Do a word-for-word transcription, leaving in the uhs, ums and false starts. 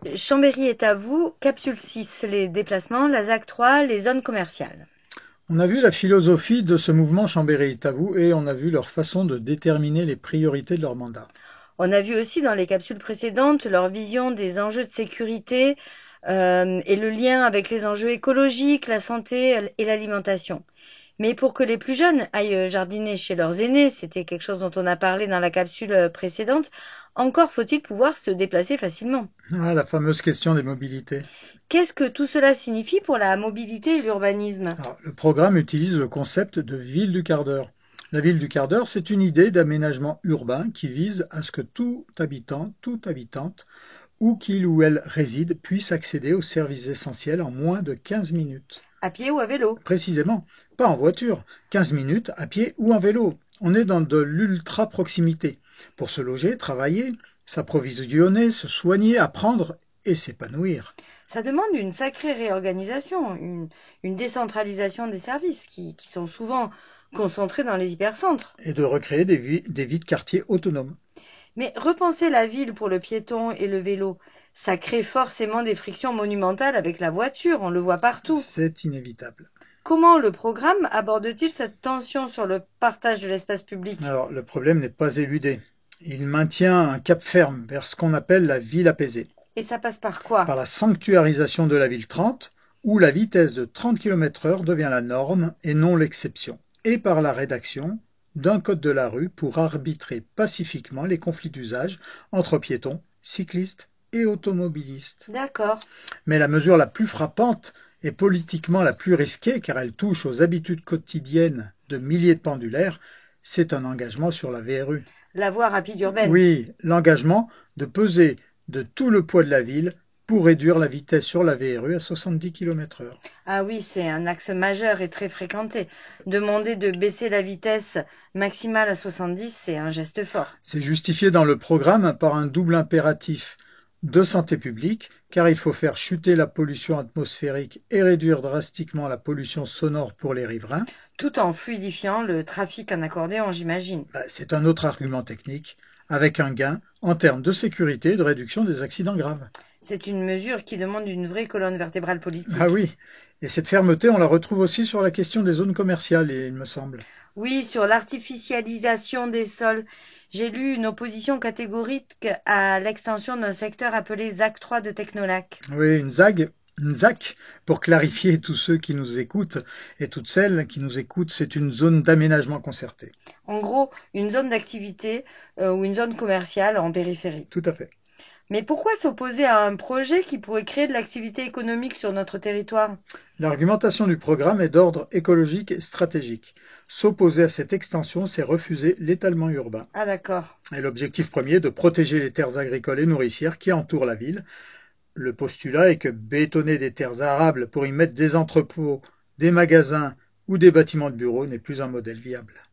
Chambéry est à vous, capsule six, les déplacements, la Z A C trois, les zones commerciales. On a vu la philosophie de ce mouvement Chambéry est à vous et on a vu leur façon de déterminer les priorités de leur mandat. On a vu aussi dans les capsules précédentes leur vision des enjeux de sécurité euh, et le lien avec les enjeux écologiques, la santé et l'alimentation. Mais pour que les plus jeunes aillent jardiner chez leurs aînés, c'était quelque chose dont on a parlé dans la capsule précédente, encore faut-il pouvoir se déplacer facilement. Ah, la fameuse question des mobilités. Qu'est-ce que tout cela signifie pour la mobilité et l'urbanisme? Alors, le programme utilise le concept de ville du quart d'heure. La ville du quart d'heure, c'est une idée d'aménagement urbain qui vise à ce que tout habitant, toute habitante, où qu'il ou elle réside, puisse accéder aux services essentiels en moins de quinze minutes. À pied ou à vélo? Précisément, pas en voiture, quinze minutes à pied ou en vélo. On est dans de l'ultra proximité. Pour se loger, travailler, s'approvisionner, se soigner, apprendre et s'épanouir. Ça demande une sacrée réorganisation, une, une décentralisation des services qui, qui sont souvent concentrés dans les hypercentres. Et de recréer des vies, des vies de quartier autonomes. Mais repenser la ville pour le piéton et le vélo, ça crée forcément des frictions monumentales avec la voiture, on le voit partout. C'est inévitable. Comment le programme aborde-t-il cette tension sur le partage de l'espace public? Alors, le problème n'est pas éludé. Il maintient un cap ferme vers ce qu'on appelle la ville apaisée, Et ça passe par quoi? par la sanctuarisation de la ville trente, où la vitesse de trente kilomètres heure devient la norme et non l'exception, et par la rédaction d'un code de la rue pour arbitrer pacifiquement les conflits d'usage entre piétons, cyclistes et automobilistes. D'accord. Mais la mesure la plus frappante et politiquement la plus risquée, car elle touche aux habitudes quotidiennes de milliers de pendulaires, c'est un engagement sur la V R U. La voie rapide urbaine. Oui, l'engagement de peser de tout le poids de la ville pour réduire la vitesse sur la V R U à soixante-dix kilomètres heure. Ah oui, c'est un axe majeur et très fréquenté. Demander de baisser la vitesse maximale à soixante-dix, c'est un geste fort. C'est justifié dans le programme par un double impératif de santé publique, car il faut faire chuter la pollution atmosphérique et réduire drastiquement la pollution sonore pour les riverains. Tout en fluidifiant le trafic en accordéon, j'imagine. C'est un autre argument technique, avec un gain en termes de sécurité et de réduction des accidents graves. C'est une mesure qui demande une vraie colonne vertébrale Ah politique. oui, et cette fermeté, on la retrouve aussi sur la question des zones commerciales, il me semble. Oui, sur l'artificialisation des sols, j'ai lu une opposition catégorique à l'extension d'un secteur appelé Z A C trois de Technolac. Oui, une ZAG, une ZAC, pour clarifier tous ceux qui nous écoutent et toutes celles qui nous écoutent, c'est une zone d'aménagement concerté. En gros, une zone d'activité euh, ou une zone commerciale en périphérie. Tout à fait. Mais pourquoi s'opposer à un projet qui pourrait créer de l'activité économique sur notre territoire? L'argumentation du programme est d'ordre écologique et stratégique. S'opposer à cette extension, c'est refuser l'étalement urbain. Ah d'accord. Et l'objectif premier est de protéger les terres agricoles et nourricières qui entourent la ville. Le postulat est que bétonner des terres arables pour y mettre des entrepôts, des magasins ou des bâtiments de bureaux n'est plus un modèle viable.